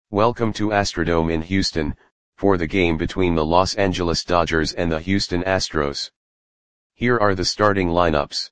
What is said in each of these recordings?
Welcome to Astrodome in Houston, for the game between the Los Angeles Dodgers and the Houston Astros. Here are the starting lineups.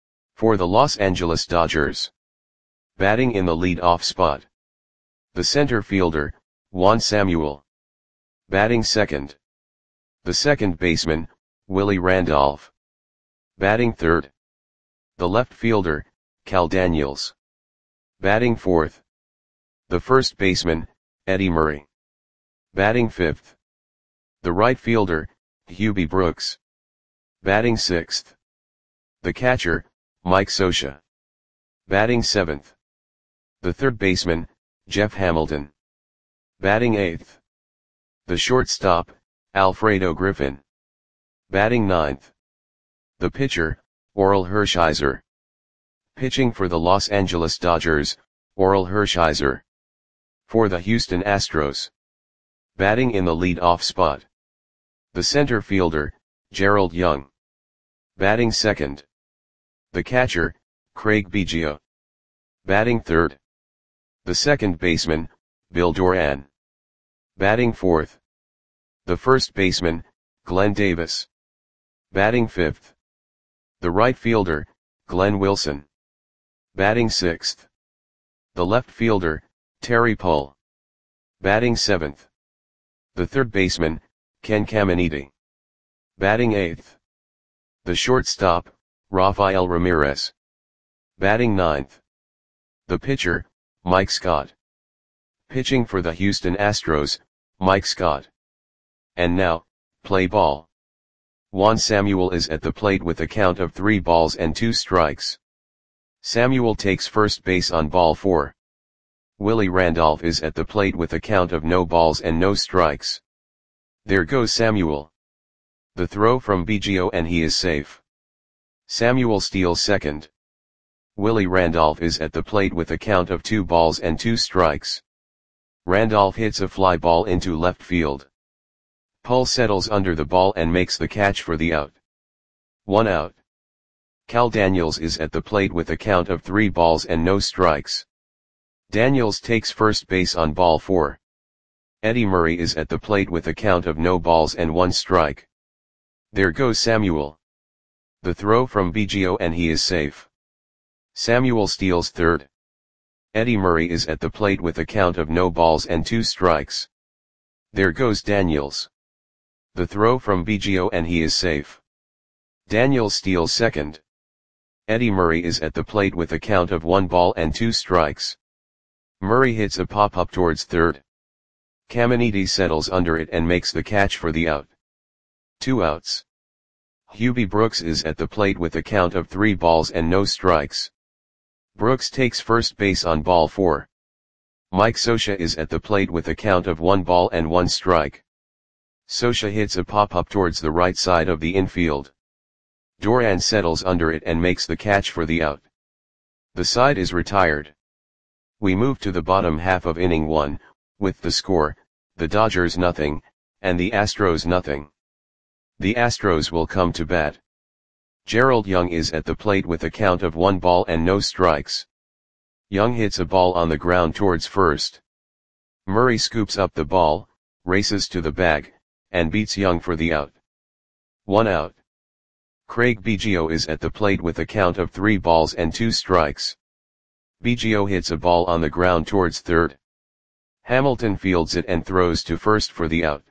For the Los Angeles Dodgers. Batting in the lead-off spot. The center fielder, Juan Samuel. Batting second. The second baseman, Willie Randolph. Batting third. The left fielder, Cal Daniels. Batting fourth. The first baseman, Eddie Murray. Batting fifth. The right fielder, Hubie Brooks. Batting sixth. The catcher, Mike Scioscia. Batting seventh. The third baseman, Jeff Hamilton. Batting eighth. The shortstop, Alfredo Griffin. Batting ninth. The pitcher, Orel Hershiser. Pitching for the Los Angeles Dodgers, Orel Hershiser. For the Houston Astros. Batting in the lead-off spot. The center fielder, Gerald Young. Batting second. The catcher, Craig Biggio. Batting third. The second baseman, Bill Doran. Batting fourth. The first baseman, Glenn Davis. Batting fifth. The right fielder, Glenn Wilson. Batting sixth. The left fielder, Terry Pull. Batting seventh. The third baseman, Ken Caminiti. Batting eighth. The shortstop, Rafael Ramirez. Batting ninth. The pitcher, Mike Scott. Pitching for the Houston Astros, Mike Scott. And now, play ball. Juan Samuel is at the plate with a count of 3 balls and 2 strikes. Samuel takes first base on ball 4. Willie Randolph is at the plate with a count of no balls and no strikes. There goes Samuel. The throw from Biggio and he is safe. Samuel steals second. Willie Randolph is at the plate with a count of 2 balls and 2 strikes. Randolph hits a fly ball into left field. Pull settles under the ball and makes the catch for the out. 1 out. Cal Daniels is at the plate with a count of 3 balls and no strikes. Daniels takes first base on ball 4. Eddie Murray is at the plate with a count of no balls and 1 strike. There goes Samuel. The throw from Biggio and he is safe. Samuel steals third. Eddie Murray is at the plate with a count of no balls and 2 strikes. There goes Daniels. The throw from Biggio and he is safe. Daniels steals second. Eddie Murray is at the plate with a count of 1 ball and 2 strikes. Murray hits a pop-up towards third. Caminiti settles under it and makes the catch for the out. 2 outs. Hubie Brooks is at the plate with a count of 3 balls and no strikes. Brooks takes first base on ball 4. Mike Scioscia is at the plate with a count of 1 ball and 1 strike. Scioscia hits a pop-up towards the right side of the infield. Doran settles under it and makes the catch for the out. The side is retired. We move to the bottom half of inning 1, with the score, the Dodgers nothing, and the Astros nothing. The Astros will come to bat. Gerald Young is at the plate with a count of 1 ball and no strikes. Young hits a ball on the ground towards first. Murray scoops up the ball, races to the bag, and beats Young for the out. 1 out. Craig Biggio is at the plate with a count of 3 balls and 2 strikes. Biggio hits a ball on the ground towards third. Hamilton fields it and throws to first for the out.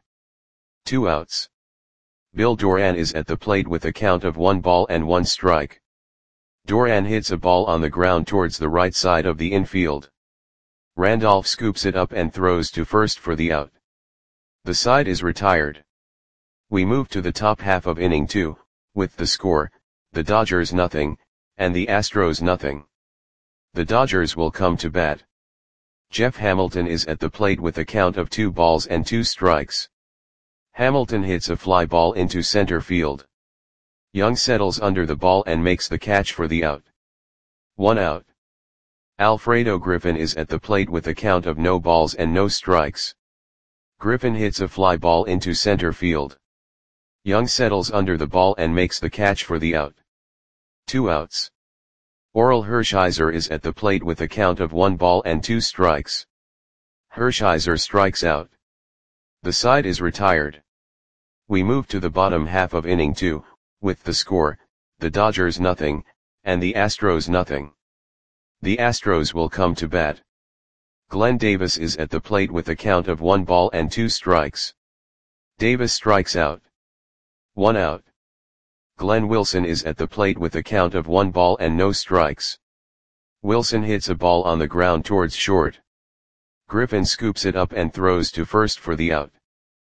2 outs. Bill Doran is at the plate with a count of 1 ball and 1 strike. Doran hits a ball on the ground towards the right side of the infield. Randolph scoops it up and throws to first for the out. The side is retired. We move to the top half of inning 2, with the score, the Dodgers nothing, and the Astros nothing. The Dodgers will come to bat. Jeff Hamilton is at the plate with a count of 2 balls and 2 strikes. Hamilton hits a fly ball into center field. Young settles under the ball and makes the catch for the out. 1 out. Alfredo Griffin is at the plate with a count of no balls and no strikes. Griffin hits a fly ball into center field. Young settles under the ball and makes the catch for the out. 2 outs. Orel Hershiser is at the plate with a count of 1 ball and 2 strikes. Hershiser strikes out. The side is retired. We move to the bottom half of inning 2, with the score, the Dodgers nothing, and the Astros nothing. The Astros will come to bat. Glenn Davis is at the plate with a count of 1 ball and 2 strikes. Davis strikes out. 1 out. Glenn Wilson is at the plate with a count of 1 ball and no strikes. Wilson hits a ball on the ground towards short. Griffin scoops it up and throws to first for the out.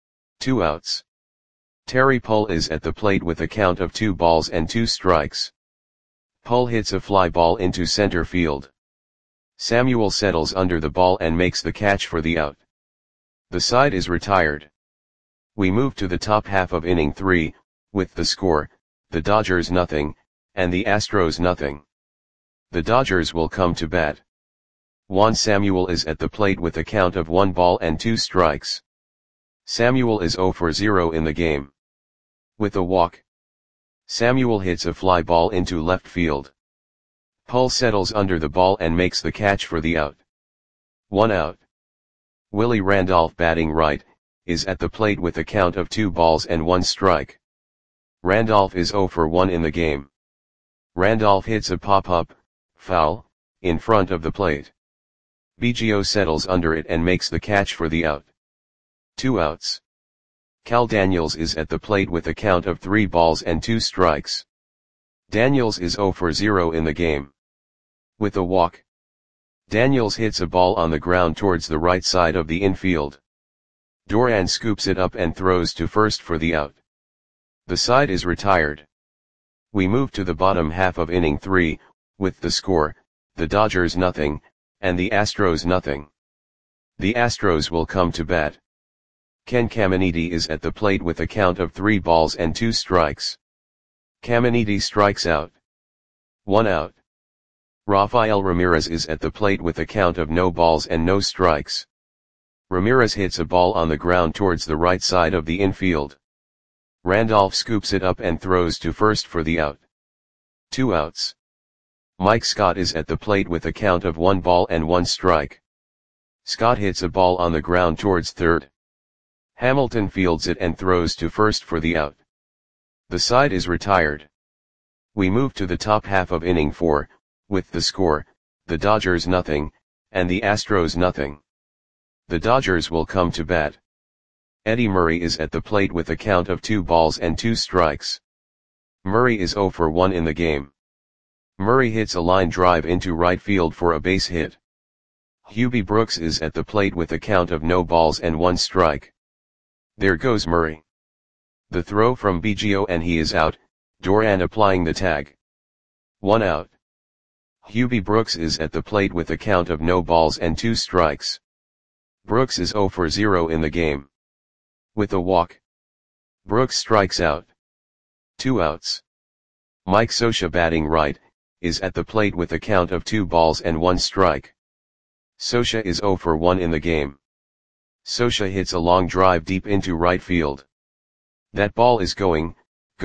2 outs. Terry Pull is at the plate with a count of 2 balls and 2 strikes. Pull hits a fly ball into center field. Samuel settles under the ball and makes the catch for the out. The side is retired. We move to the top half of inning 3, with the score, the Dodgers nothing, and the Astros nothing. The Dodgers will come to bat. Juan Samuel is at the plate with a count of 1 ball and 2 strikes. Samuel is 0 for 0 in the game. With a walk, Samuel hits a fly ball into left field. Pull settles under the ball and makes the catch for the out. 1 out. Willie Randolph, batting right, is at the plate with a count of 2 balls and 1 strike. Randolph is 0 for 1 in the game. Randolph hits a pop-up, foul, in front of the plate. Biggio settles under it and makes the catch for the out. 2 outs. Cal Daniels is at the plate with a count of 3 balls and 2 strikes. Daniels is 0 for 0 in the game. With a walk, Daniels hits a ball on the ground towards the right side of the infield. Doran scoops it up and throws to first for the out. The side is retired. We move to the bottom half of inning 3, with the score, the Dodgers nothing, and the Astros nothing. The Astros will come to bat. Ken Caminiti is at the plate with a count of 3 balls and 2 strikes. Caminiti strikes out. 1 out. Rafael Ramirez is at the plate with a count of no balls and no strikes. Ramirez hits a ball on the ground towards the right side of the infield. Randolph scoops it up and throws to first for the out. 2 outs. Mike Scott is at the plate with a count of 1 ball and 1 strike. Scott hits a ball on the ground towards third. Hamilton fields it and throws to first for the out. The side is retired. We move to the top half of inning 4, with the score, the Dodgers nothing, and the Astros nothing. The Dodgers will come to bat. Eddie Murray is at the plate with a count of 2 balls and 2 strikes. Murray is 0 for 1 in the game. Murray hits a line drive into right field for a base hit. Hubie Brooks is at the plate with a count of no balls and 1 strike. There goes Murray. The throw from Biggio and he is out, Doran applying the tag. 1 out. Hubie Brooks is at the plate with a count of no balls and 2 strikes. Brooks is 0 for 0 in the game. With a walk, Brooks strikes out. 2 outs. Mike Scioscia, batting right, is at the plate with a count of 2 balls and 1 strike. Scioscia is 0 for 1 in the game. Scioscia hits a long drive deep into right field. That ball is gone.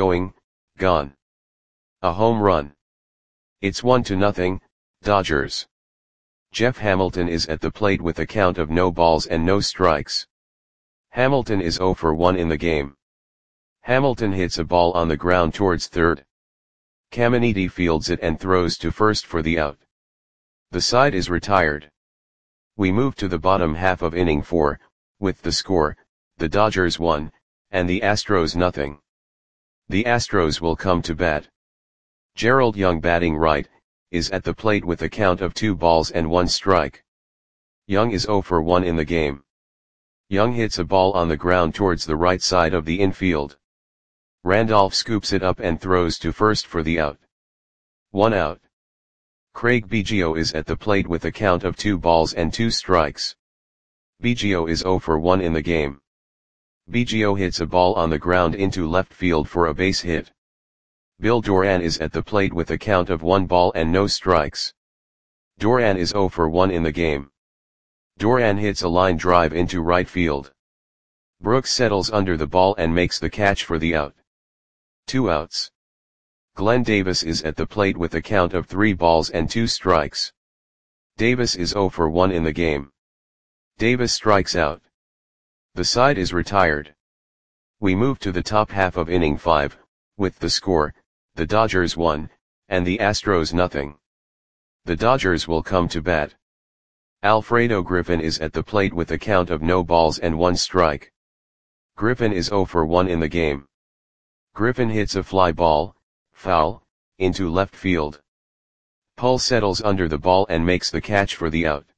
A home run. It's 1-0, Dodgers. Jeff Hamilton is at the plate with a count of no balls and no strikes. Hamilton is 0 for 1 in the game. Hamilton hits a ball on the ground towards third. Caminiti fields it and throws to first for the out. The side is retired. We move to the bottom half of inning 4, with the score, the Dodgers 1, and the Astros nothing. The Astros will come to bat. Gerald Young, batting right, is at the plate with a count of 2 balls and 1 strike. Young is 0 for 1 in the game. Young hits a ball on the ground towards the right side of the infield. Randolph scoops it up and throws to first for the out. 1 out. Craig Biggio is at the plate with a count of 2 balls and 2 strikes. Biggio is 0 for 1 in the game. Biggio hits a ball on the ground into left field for a base hit. Bill Doran is at the plate with a count of 1 ball and no strikes. Doran is 0 for 1 in the game. Doran hits a line drive into right field. Brooks settles under the ball and makes the catch for the out. 2 outs. Glenn Davis is at the plate with a count of 3 balls and 2 strikes. Davis is 0 for 1 in the game. Davis strikes out. The side is retired. We move to the top half of inning 5, with the score, the Dodgers 1, and the Astros nothing. The Dodgers will come to bat. Alfredo Griffin is at the plate with a count of no balls and 1 strike. Griffin is 0 for 1 in the game. Griffin hits a fly ball, foul, into left field. Pull settles under the ball and makes the catch for the out.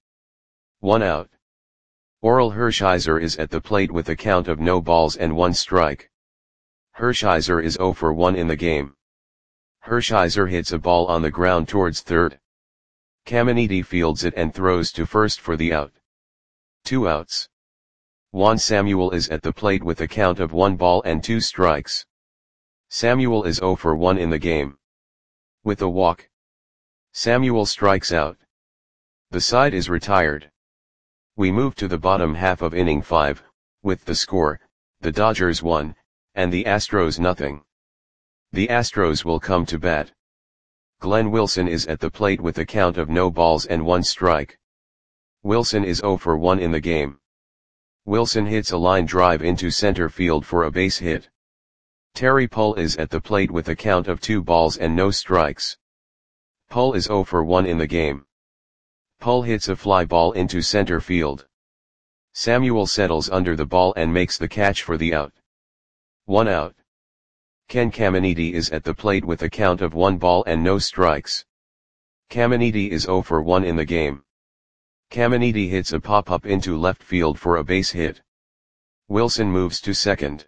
1 out. Orel Hershiser is at the plate with a count of no balls and 1 strike. Hershiser is 0 for 1 in the game. Hershiser hits a ball on the ground towards third. Caminiti fields it and throws to first for the out. 2 outs. Juan Samuel is at the plate with a count of 1 ball and 2 strikes. Samuel is 0 for 1 in the game. With a walk, Samuel strikes out. The side is retired. We move to the bottom half of inning 5, with the score, the Dodgers 1, and the Astros nothing. The Astros will come to bat. Glenn Wilson is at the plate with a count of no balls and 1 strike. Wilson is 0 for 1 in the game. Wilson hits a line drive into center field for a base hit. Terry Pull is at the plate with a count of 2 balls and no strikes. Pull is 0 for 1 in the game. Pull hits a fly ball into center field. Samuel settles under the ball and makes the catch for the out. 1 out. Ken Caminiti is at the plate with a count of 1 ball and no strikes. Caminiti is 0 for 1 in the game. Caminiti hits a pop-up into left field for a base hit. Wilson moves to second.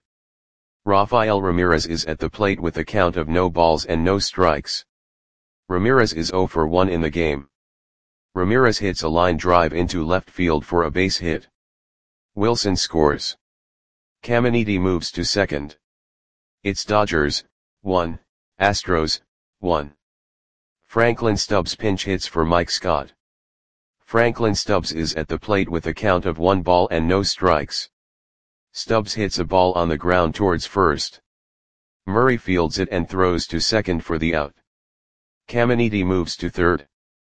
Rafael Ramirez is at the plate with a count of no balls and no strikes. Ramirez is 0 for 1 in the game. Ramirez hits a line drive into left field for a base hit. Wilson scores. Caminiti moves to second. It's Dodgers, 1, Astros, 1. Franklin Stubbs pinch hits for Mike Scott. Franklin Stubbs is at the plate with a count of 1 ball and no strikes. Stubbs hits a ball on the ground towards first. Murray fields it and throws to second for the out. Caminiti moves to third.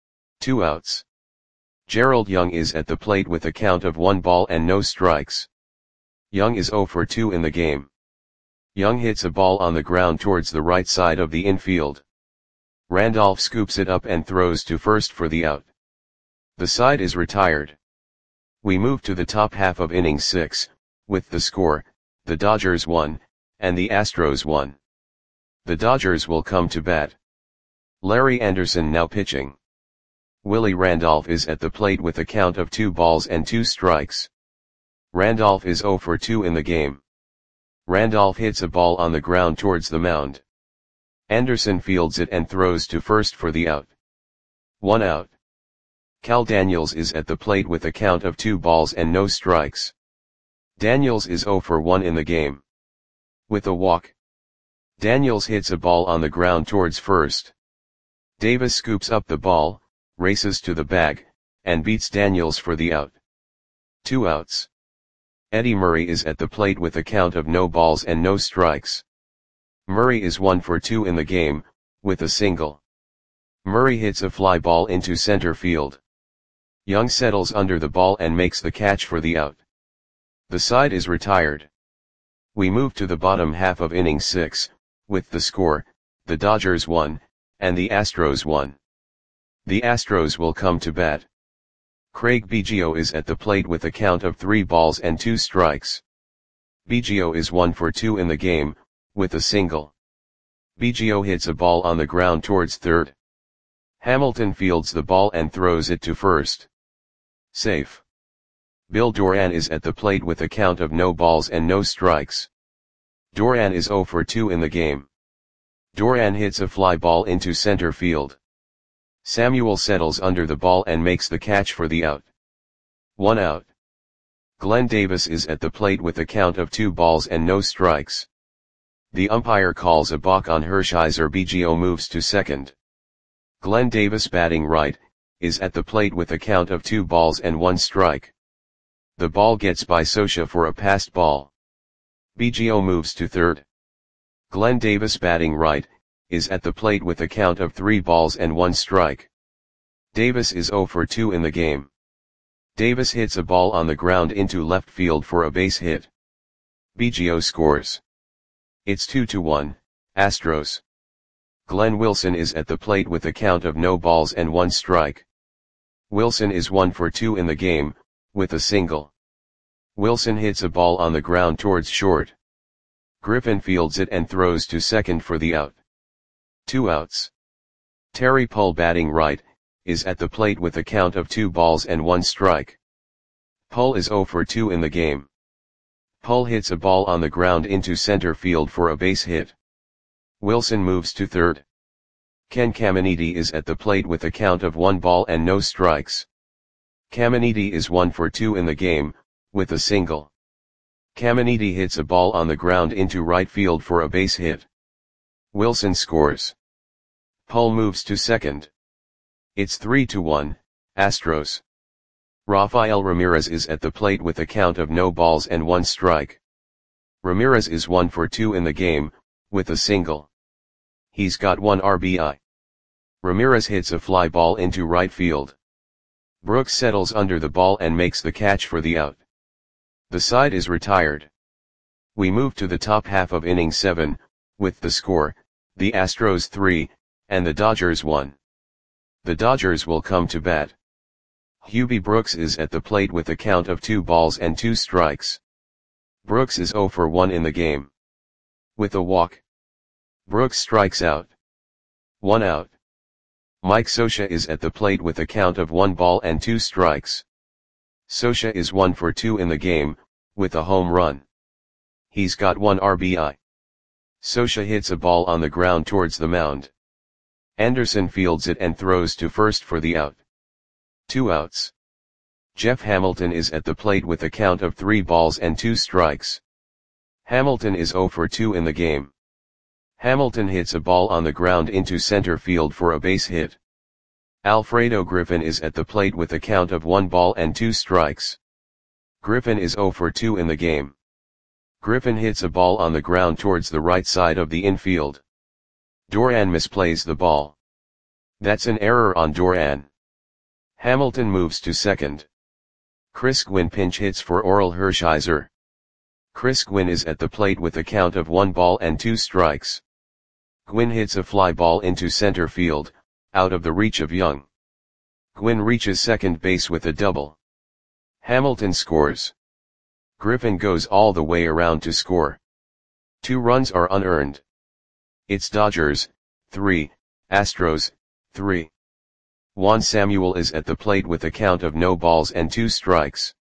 2 outs. Gerald Young is at the plate with a count of 1 ball and no strikes. Young is 0 for 2 in the game. Young hits a ball on the ground towards the right side of the infield. Randolph scoops it up and throws to first for the out. The side is retired. We move to the top half of inning 6, with the score, the Dodgers 1, and the Astros 1. The Dodgers will come to bat. Larry Anderson now pitching. Willie Randolph is at the plate with a count of 2 balls and 2 strikes. Randolph is 0 for 2 in the game. Randolph hits a ball on the ground towards the mound. Anderson fields it and throws to first for the out. 1 out. Cal Daniels is at the plate with a count of 2 balls and no strikes. Daniels is 0 for 1 in the game. With a walk, Daniels hits a ball on the ground towards first. Davis scoops up the ball, races to the bag, and beats Daniels for the out. 2 outs. Eddie Murray is at the plate with a count of no balls and no strikes. Murray is 1 for 2 in the game, with a single. Murray hits a fly ball into center field. Young settles under the ball and makes the catch for the out. The side is retired. We move to the bottom half of inning 6, with the score, the Dodgers 1, and the Astros 1. The Astros will come to bat. Craig Biggio is at the plate with a count of 3 balls and 2 strikes. Biggio is 1 for 2 in the game, with a single. Biggio hits a ball on the ground towards third. Hamilton fields the ball and throws it to first. Safe. Bill Doran is at the plate with a count of no balls and no strikes. Doran is 0 for 2 in the game. Doran hits a fly ball into center field. Samuel settles under the ball and makes the catch for the out. 1 out. Glenn Davis is at the plate with a count of 2 balls and no strikes. The umpire calls a balk on Hershiser. Biggio moves to second. Glenn Davis, batting right, is at the plate with a count of 2 balls and 1 strike. The ball gets by Scioscia for a passed ball. Biggio moves to third. Glenn Davis, batting right, is at the plate with a count of 3 balls and 1 strike. Davis is 0 for 2 in the game. Davis hits a ball on the ground into left field for a base hit. Biggio scores. It's 2-1, Astros. Glenn Wilson is at the plate with a count of no balls and 1 strike. Wilson is 1 for 2 in the game, with a single. Wilson hits a ball on the ground towards short. Griffin fields it and throws to second for the out. 2 outs. Terry Pull, batting right, is at the plate with a count of 2 balls and 1 strike. Pull is 0 for 2 in the game. Pull hits a ball on the ground into center field for a base hit. Wilson moves to third. Ken Caminiti is at the plate with a count of 1 ball and no strikes. Caminiti is 1 for 2 in the game, with a single. Caminiti hits a ball on the ground into right field for a base hit. Wilson scores. Pull moves to second. It's 3-1, Astros. Rafael Ramirez is at the plate with a count of no balls and 1 strike. Ramirez is 1 for 2 in the game, with a single. He's got 1 RBI. Ramirez hits a fly ball into right field. Brooks settles under the ball and makes the catch for the out. The side is retired. We move to the top half of inning 7, with the score, the Astros 3, and the Dodgers 1. The Dodgers will come to bat. Hubie Brooks is at the plate with a count of 2 balls and 2 strikes. Brooks is 0 for 1 in the game. With a walk, Brooks strikes out. 1 out. Mike Scioscia is at the plate with a count of 1 ball and 2 strikes. Scioscia is 1 for 2 in the game, with a home run. He's got 1 RBI. Scioscia hits a ball on the ground towards the mound. Anderson fields it and throws to first for the out. 2 outs. Jeff Hamilton is at the plate with a count of 3 balls and 2 strikes. Hamilton is 0 for 2 in the game. Hamilton hits a ball on the ground into center field for a base hit. Alfredo Griffin is at the plate with a count of 1 ball and 2 strikes. Griffin is 0 for 2 in the game. Griffin hits a ball on the ground towards the right side of the infield. Duran misplays the ball. That's an error on Duran. Hamilton moves to second. Chris Gwynn pinch hits for Orel Hershiser. Chris Gwynn is at the plate with a count of 1 ball and 2 strikes. Gwynn hits a fly ball into center field, out of the reach of Young. Gwynn reaches second base with a double. Hamilton scores. Griffin goes all the way around to score. 2 runs are unearned. It's Dodgers 3, Astros 3. Juan Samuel is at the plate with a count of no balls and 2 strikes.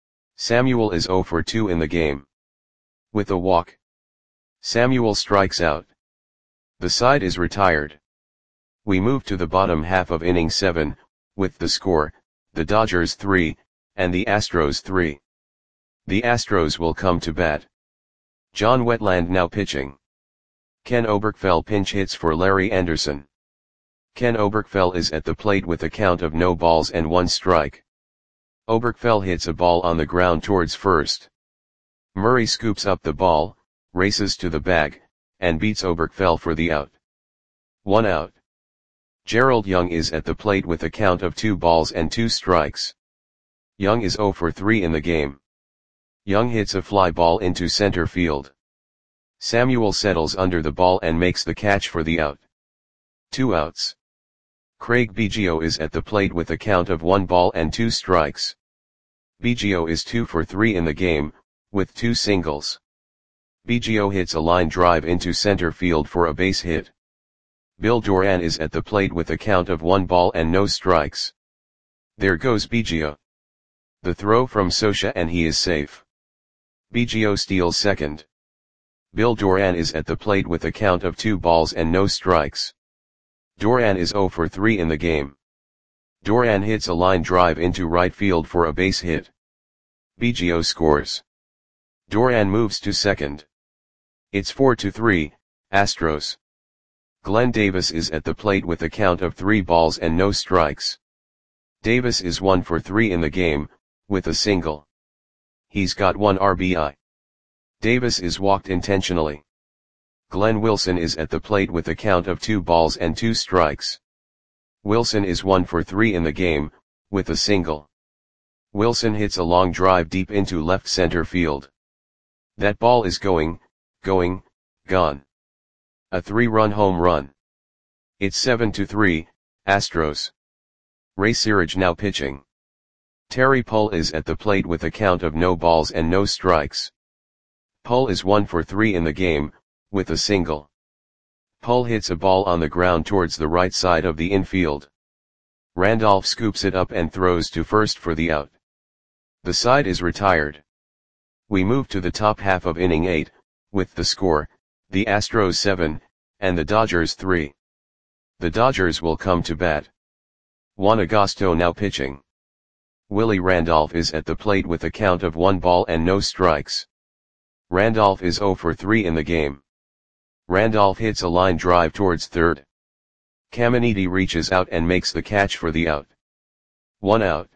Samuel is 0 for 2 in the game. With a walk, Samuel strikes out. The side is retired. We move to the bottom half of inning 7, with the score, the Dodgers 3, and the Astros 3. The Astros will come to bat. John Wetland now pitching. Ken Oberkfell pinch hits for Larry Anderson. Ken Oberkfell is at the plate with a count of no balls and 1 strike. Oberkfell hits a ball on the ground towards first. Murray scoops up the ball, races to the bag, and beats Oberkfell for the out. 1 out. Gerald Young is at the plate with a count of 2 balls and 2 strikes. Young is 0 for 3 in the game. Young hits a fly ball into center field. Samuel settles under the ball and makes the catch for the out. 2 outs. Craig Biggio is at the plate with a count of 1 ball and 2 strikes. Biggio is 2 for 3 in the game, with 2 singles. Biggio hits a line drive into center field for a base hit. Bill Duran is at the plate with a count of 1 ball and no strikes. There goes Biggio. The throw from Scioscia and he is safe. Biggio steals second. Bill Duran is at the plate with a count of 2 balls and no strikes. Duran is 0 for 3 in the game. Duran hits a line drive into right field for a base hit. Biggio scores. Duran moves to second. It's 4-3, Astros. Glenn Davis is at the plate with a count of 3 balls and no strikes. Davis is 1 for 3 in the game, with a single. He's got 1 RBI. Davis is walked intentionally. Glenn Wilson is at the plate with a count of 2 balls and 2 strikes. Wilson is 1 for 3 in the game, with a single. Wilson hits a long drive deep into left center field. That ball is gone. A 3-run home run. It's 7-3, Astros. Ray Searage now pitching. Terry Pull is at the plate with a count of no balls and no strikes. Pull is 1 for 3 in the game, with a single. Pull hits a ball on the ground towards the right side of the infield. Randolph scoops it up and throws to first for the out. The side is retired. We move to the top half of inning 8, with the score, the Astros 7, and the Dodgers 3. The Dodgers will come to bat. Juan Agosto now pitching. Willie Randolph is at the plate with a count of 1 ball and no strikes. Randolph is 0 for 3 in the game. Randolph hits a line drive towards third. Caminiti reaches out and makes the catch for the out. 1 out.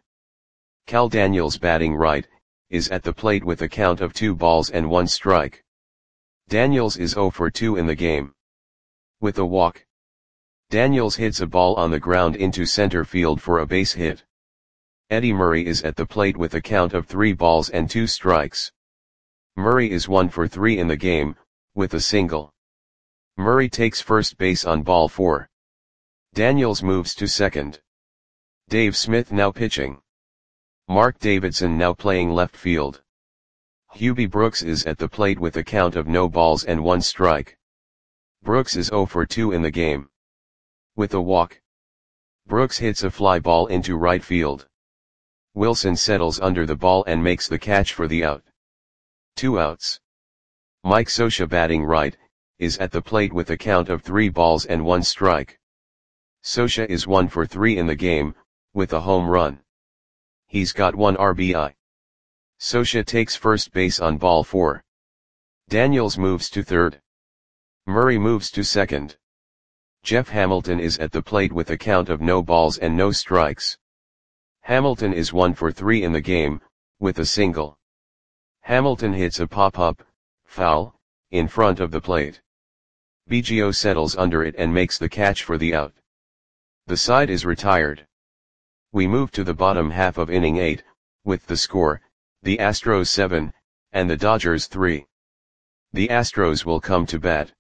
Cal Daniels batting right, is at the plate with a count of 2 balls and 1 strike. Daniels is 0 for 2 in the game. With a walk. Daniels hits a ball on the ground into center field for a base hit. Eddie Murray is at the plate with a count of 3 balls and 2 strikes. Murray is 1 for 3 in the game, with a single. Murray takes first base on ball 4. Daniels moves to second. Dave Smith now pitching. Mark Davidson now playing left field. Hubie Brooks is at the plate with a count of no balls and 1 strike. Brooks is 0 for 2 in the game. With a walk. Brooks hits a fly ball into right field. Wilson settles under the ball and makes the catch for the out. 2 outs. Mike Scioscia batting right, is at the plate with a count of 3 balls and 1 strike. Scioscia is 1 for 3 in the game, with a home run. He's got 1 RBI. Scioscia takes first base on ball 4. Daniels moves to third. Murray moves to second. Jeff Hamilton is at the plate with a count of no balls and no strikes. Hamilton is 1 for 3 in the game, with a single. Hamilton hits a pop-up, foul, in front of the plate. Biggio settles under it and makes the catch for the out. The side is retired. We move to the bottom half of inning 8, with the score, the Astros 7, and the Dodgers 3. The Astros will come to bat.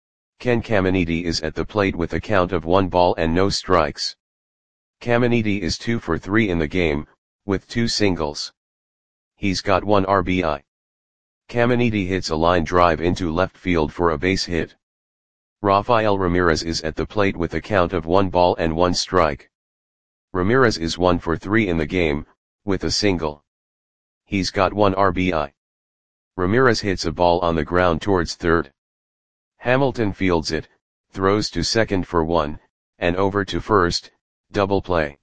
Ken Caminiti is at the plate with a count of 1 ball and no strikes. Caminiti is 2 for 3 in the game, with 2 singles. He's got 1 RBI. Caminiti hits a line drive into left field for a base hit. Rafael Ramirez is at the plate with a count of 1 ball and 1 strike. Ramirez is 1 for 3 in the game, with a single. He's got 1 RBI. Ramirez hits a ball on the ground towards third. Hamilton fields it, throws to second for 1, and over to first, double play.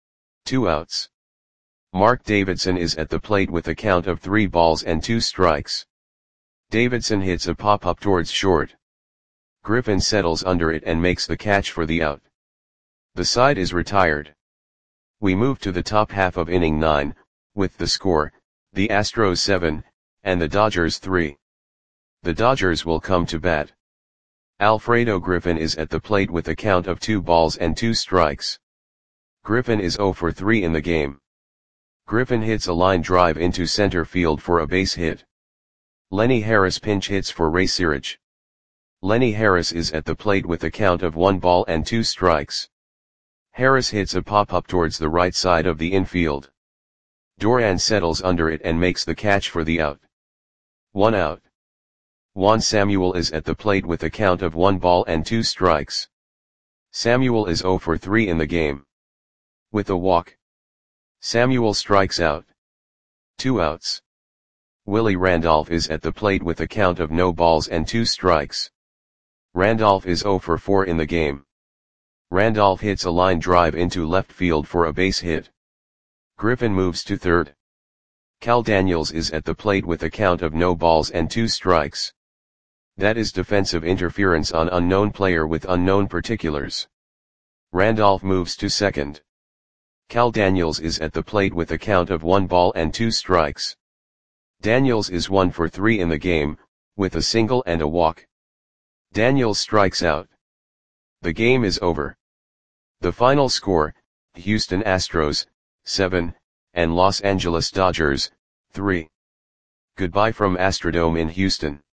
2 outs. Mark Davidson is at the plate with a count of 3 balls and 2 strikes. Davidson hits a pop-up towards short. Griffin settles under it and makes the catch for the out. The side is retired. We move to the top half of inning 9, with the score, the Astros 7, and the Dodgers 3. The Dodgers will come to bat. Alfredo Griffin is at the plate with a count of 2 balls and 2 strikes. Griffin is 0 for 3 in the game. Griffin hits a line drive into center field for a base hit. Lenny Harris pinch hits for Ray Searage. Lenny Harris is at the plate with a count of 1 ball and 2 strikes. Harris hits a pop-up towards the right side of the infield. Doran settles under it and makes the catch for the out. 1 out. Juan Samuel is at the plate with a count of 1 ball and 2 strikes. Samuel is 0 for 3 in the game. With a walk. Samuel strikes out. 2 outs. Willie Randolph is at the plate with a count of no balls and 2 strikes. Randolph is 0 for 4 in the game. Randolph hits a line drive into left field for a base hit. Griffin moves to third. Cal Daniels is at the plate with a count of no balls and 2 strikes. That is defensive interference on unknown player with unknown particulars. Randolph moves to second. Cal Daniels is at the plate with a count of 1 ball and 2 strikes. Daniels is 1 for 3 in the game, with a single and a walk. Daniels strikes out. The game is over. The final score, Houston Astros, 7, and Los Angeles Dodgers, 3. Goodbye from Astrodome in Houston.